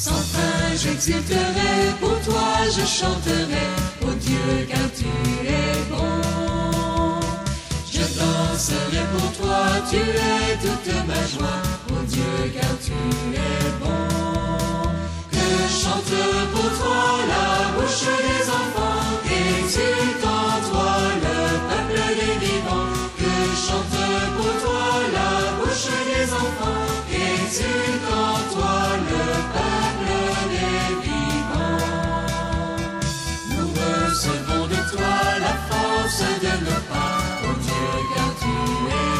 Sans fin j'exulterai, pour toi je chanterai, ô Dieu car tu es bon. Je danserai pour toi, tu es toute ma joie, ô Dieu car tu es bon. Que chante pour toi la bouche des enfants, qu'exulte en toi le peuple des vivants. Que chante pour toi la bouche des enfants, qu'exulte en toi le peuple des vivants. Nous recevons de toi la force de nos pas, ô Dieu car tu es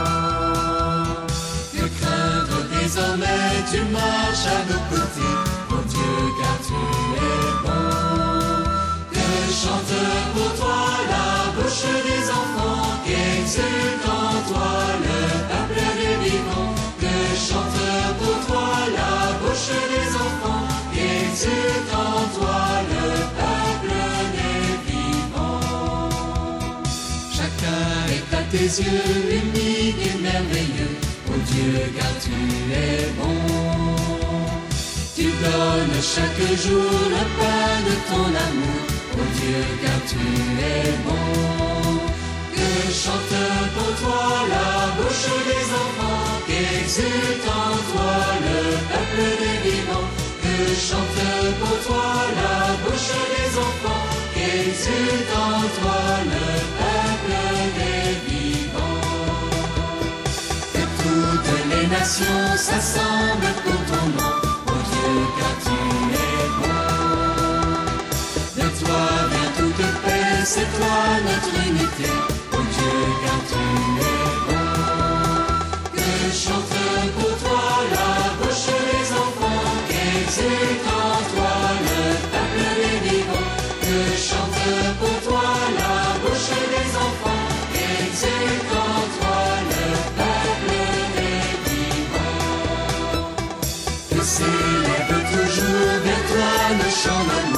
bon. Que craindre désormais, tu marches à nos côtés, ô Dieu car tu es bon. Que chante pour toi la bouche des enfants, qu'exulte en toi le peuple des vivants. Que chante pour toi la bouche des enfants, qu'exulte en toi le peuple des vivants. Chacun est à tes yeux unique et merveilleux, ô Dieu car tu es bon. Tu donnes chaque jour le pain de ton amour, ô Dieu car tu es bon. Que chante pour toi la bouche des enfants, qu'exulte en toi le peuple des vivants. Que chante pour toi la bouche des enfants, qu'exulte en toi le peuple des vivants. Que toutes les nations s'assemblent pour ton nom, ô Dieu car tu es bon. De toi vient toute paix, c'est toi notre unité, ô Dieu car tu es bon. Que chante pour toi la bouche des enfants, qu'exulte en toi le peuple des vivants. Que chante pour toi la bouche des enfants, qu'exulte en toi le peuple des vivants. Que s'élève toujours vers toi le chant d'amour,